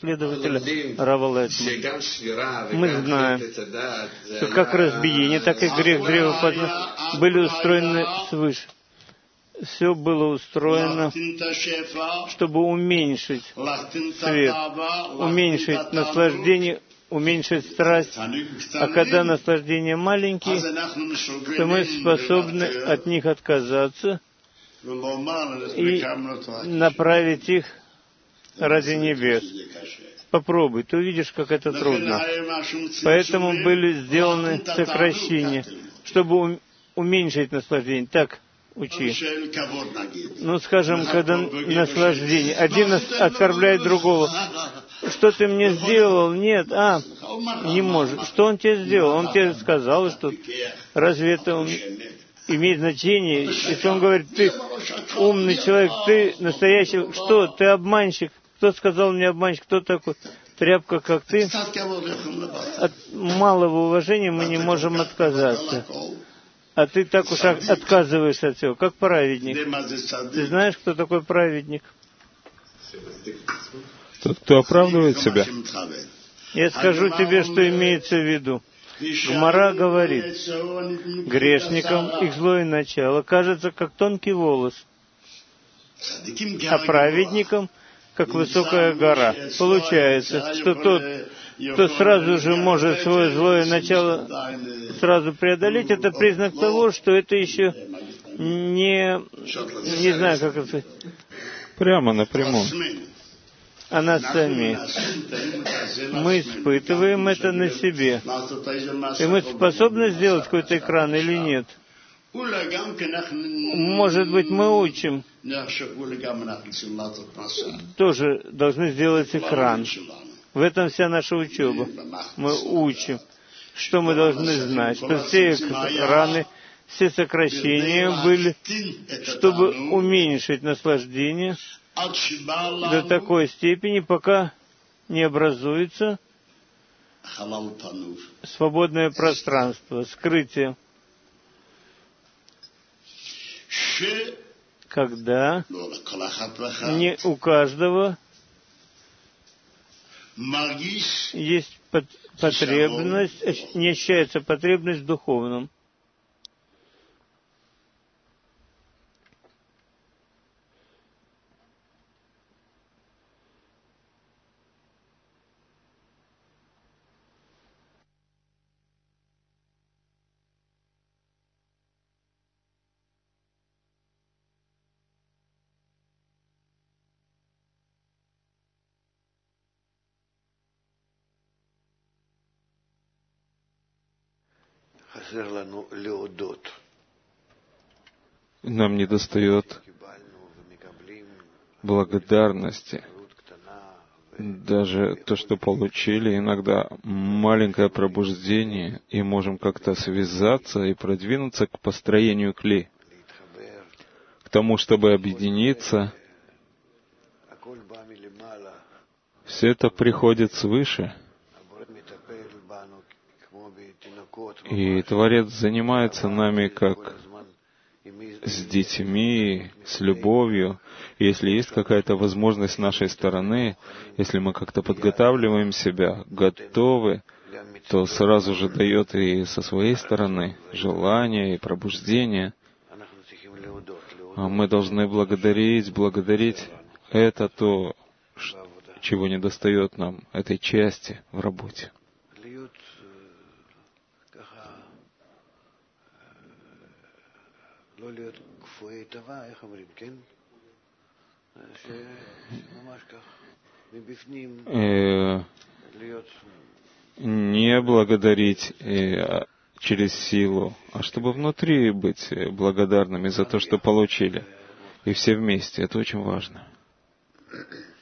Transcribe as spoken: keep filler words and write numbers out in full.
последователя Рава Лайтмана. Мы знаем, что как разбиение, так и грех древа были устроены свыше. Все было устроено, чтобы уменьшить свет, уменьшить наслаждение, уменьшить страсть. А когда наслаждения маленькие, то мы способны от них отказаться и направить их ради небес. Попробуй, ты увидишь, как это трудно. Поэтому были сделаны сокращения, чтобы уменьшить наслаждение. Так, учи. Ну, скажем, когда наслаждение. Один оскорбляет другого. Что ты мне сделал? Нет, а, не может. Что он тебе сделал? Он тебе сказал, что разве это имеет значение? Если он говорит, ты умный человек, ты настоящий, что, ты обманщик? Кто сказал мне обманщик? Кто такой? Тряпка, как ты? От малого уважения мы не можем отказаться. А ты так уж отказываешься от всего, как праведник. Ты знаешь, кто такой праведник? Тот, кто оправдывает себя. Я скажу тебе, что имеется в виду. Гмара говорит, грешникам их злое начало кажется, как тонкий волос, а праведникам, как высокая гора. Получается, что тот, кто сразу же может свое злое начало сразу преодолеть, это признак того, что это еще не, не знаю, как это... Прямо напрямую. А нас сами. Мы испытываем это на себе. И мы способны сделать какой-то экран или нет? Может быть, мы учим. Тоже должны сделать экран. В этом вся наша учеба. Мы учим. Что мы должны знать? Что все экраны, все сокращения были, чтобы уменьшить наслаждение до такой степени, пока не образуется свободное пространство, скрытие. Когда не у каждого есть потребность, не ощущается потребность в духовном. Нам недостает благодарности. Даже то, что получили, иногда маленькое пробуждение, и можем как-то связаться и продвинуться к построению кли, к тому, чтобы объединиться. Все это приходит свыше. И Творец занимается нами как с детьми, с любовью. И если есть какая-то возможность с нашей стороны, если мы как-то подготавливаем себя, готовы, то сразу же дает и со своей стороны желание и пробуждение. А мы должны благодарить, благодарить. Это то, чего недостает нам, этой части в работе. Э, не благодарить э, через силу, а чтобы внутри быть благодарными за то, что получили. И все вместе. Это очень важно.